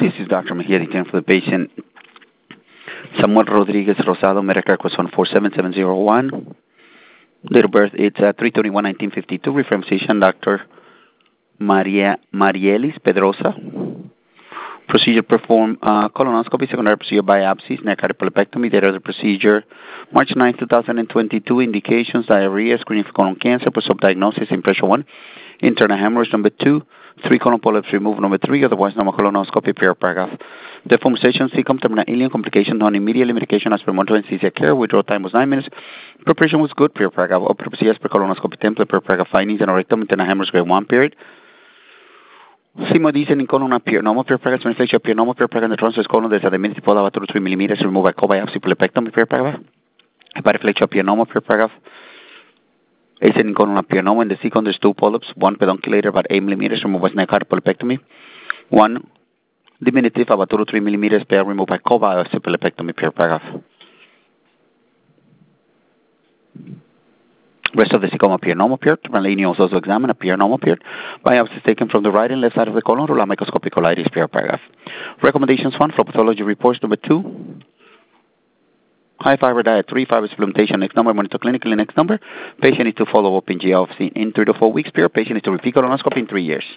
This is Dr. Mejia, detained for the patient. Samuel Rodriguez Rosado, medical records on 47701. Date of birth, it's 3/31/1952. Reference physician, Dr. Marielis Pedrosa. Procedure performed colonoscopy, secondary procedure biopsies, necropolypectomy. Date of the procedure, March 9, 2022. Indications, diarrhea, screening for colon cancer, post-op diagnosis, impression 1. Internal hemorrhage, number 2. 3 colon polyps removed, number 3. Otherwise, normal colonoscopy, paragraph. Deformation, cecum, terminal ileum, complication, done immediately. Medication as per monitor anesthesia care. Withdrawal time was 9 minutes. Preparation was good, paragraph. Autopsy as per colonoscopy template, paragraph. Findings, anorectum, internal hemorrhage, grade 1, period. Hemodice in colon appear normal, paragraph. Infection appear normal, paragraph. The transverse colon, there's a diminutive polar 2 to 3 millimeters. Removed by co-biopsy, polypectomy, paragraph. Hepatoflexure appear normal, paragraph. Ascending colon appear normal. In the cecum, there's 2 polyps, 1 pedunculator about 8 millimeters. Removed by necropolypectomy. 1 diminutive about 2 to 3 millimeters. Pair removed by co-biopsy, polypectomy, paragraph. Rest of the cecum appear normal, period. Terminal ileum was also examined, appear normal, period. Biopsies taken from the right and left side of the colon. Rule microscopic colitis, paragraph. Recommendations 1 for pathology reports. Number 2. High fiber diet, 3 fiber supplementation, next number, monitor clinically, next number. Patient needs to follow up in GLC in 3 to 4 weeks, period. Patient needs to repeat colonoscopy in 3 years.